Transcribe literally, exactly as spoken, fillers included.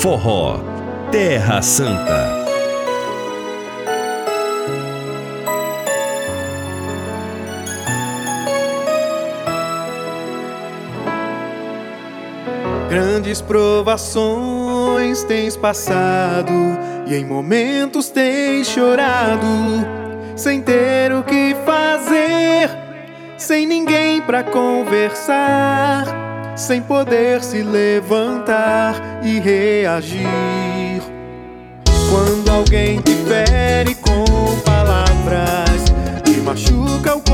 Forró, Terra Santa. Grandes provações tens passado e em momentos tens chorado, sem ter o que fazer, sem ninguém pra conversar, sem poder se levantar e reagir. Quando alguém te fere com palavras e machuca o